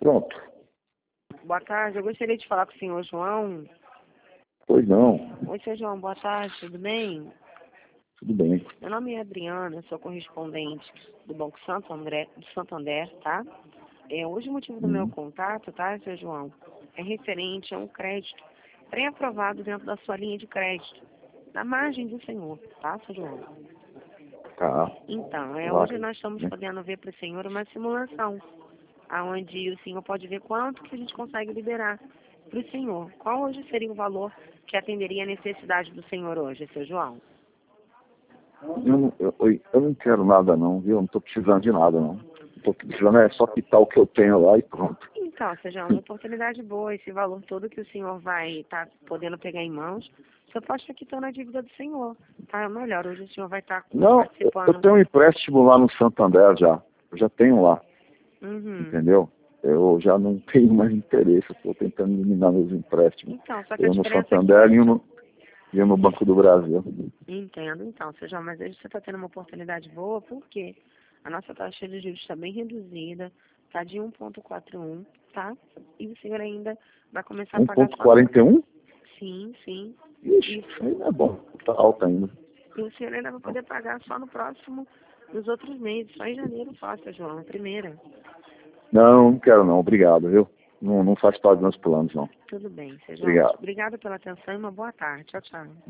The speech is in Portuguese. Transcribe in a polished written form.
Pronto. Boa tarde, eu gostaria de falar com o senhor João. Pois não. Oi, senhor João, boa tarde, tudo bem? Tudo bem. Meu nome é Adriana, sou correspondente do Banco Santander, tá? Hoje o motivo do meu contato, tá, senhor João, é referente a um crédito pré-aprovado dentro da sua linha de crédito, na margem do senhor, tá, senhor João? Tá. Então, Claro. hoje nós estamos podendo ver para o senhor uma simulação, onde o senhor pode ver quanto que a gente consegue liberar para o senhor. Qual hoje seria o valor que atenderia a necessidade do senhor hoje, seu João? Eu não quero nada não, viu? Eu não estou precisando de nada não. Estou precisando é só quitar o que eu tenho lá e pronto. Então, seu João, uma oportunidade boa, esse valor todo que o senhor vai estar podendo pegar em mãos, o senhor pode estar quitando a dívida do senhor, tá? Melhor, hoje o senhor vai estar Não, participando. eu tenho um empréstimo lá no Santander já. Eu já tenho lá, Uhum. entendeu? Eu já não tenho mais interesse, estou tentando eliminar meus empréstimos. Então, só que a Eu no diferença Santander é e eu no Banco do Brasil. Entendo, então, seu João, mas hoje você está tendo uma oportunidade boa, porque a nossa taxa de juros está bem reduzida, está de 1,41, tá? E o senhor ainda vai começar a pagar só... 1,41? Sim, sim. Ixi, isso aí não é bom. Tá alto ainda. E o senhor ainda vai poder pagar só no próximo, nos outros meses, só em janeiro só, seu João, a primeira. Não quero não, obrigado, viu? Não faz parte dos meus planos, não. Tudo bem, seu João. Obrigado. Obrigada pela atenção e uma boa tarde. Tchau, tchau.